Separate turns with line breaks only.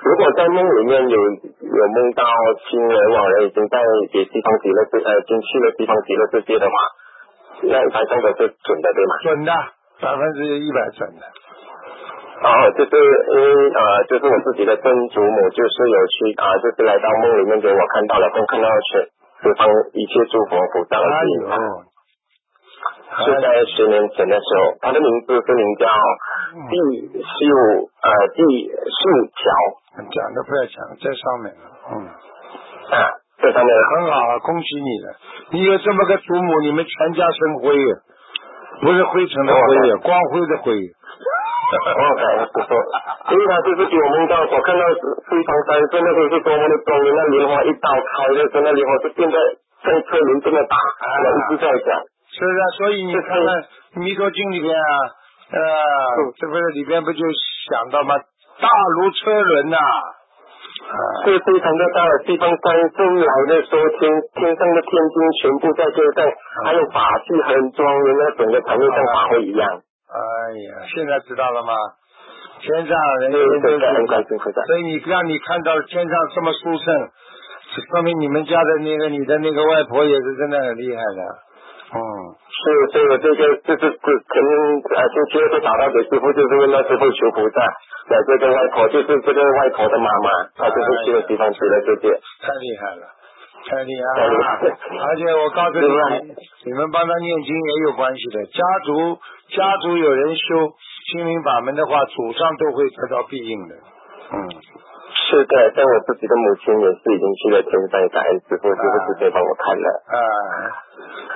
如果在梦里面有梦到亲人往人已经在西方极乐世已经去了西方极乐世界的话，那一般上都是准的，对吗？
准的，100%准的。
就是因为就是我自己的曾祖母就是有去就是来到梦里面给我看到了，看到十方一切诸佛菩萨的形象。是在10年前的时候，他的名字是名叫第秀桥。
讲都不要讲，在上面了。
在上面
很好啊，恭喜你了！你有这么个祖母，你们全家生辉啊，不是灰尘的灰啊，光辉的辉。
因为他就是给我梦到，我看到西方三圣那边是多么的庄严，那莲花一刀开的时候，那莲花是变得像车轮这么大，我一直在讲。
是的，所以你看看《弥陀经》里边这不是里边不就想到吗？大如车轮呐！
是非常的大的西方三圣来的时候，天上的天君全部在天上，还有法器很庄严，那整个场面像法会一样。
哎呀，现在知道了吗？天上人
对，
所以让你看到天上这么殊胜，说明你们家的你的那个外婆也是真的很厉害的。
是，所以我这个就是星期二就打到给师傅，就是问到师傅求菩萨，这个外婆就是这个外婆的妈妈，她就是去了西方极乐世界。
太厉害了，太厉害了！而且我告诉你们帮他念经也有关系的。家族有人修心灵法门的话，祖上都会得到庇应的。
是的，像我自己的母亲也是已经去了天上，感恩师傅，师傅直接帮我看了。